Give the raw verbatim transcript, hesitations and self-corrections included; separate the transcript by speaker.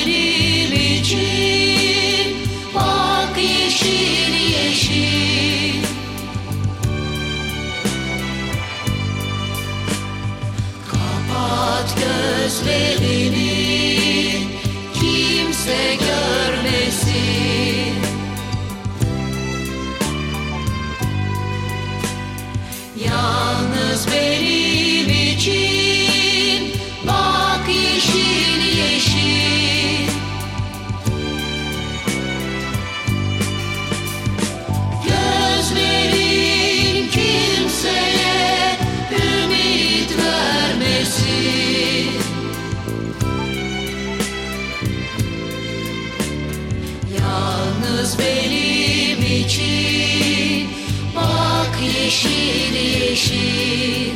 Speaker 1: benim için, bak yeşil yeşil. Kapat gözlerini, kimse görmesin. Yalnız benim için, bak yeşil yeşil. Gözlerin kimseye ümit vermesin. Yalnız benim için, bak yeşil yeşil.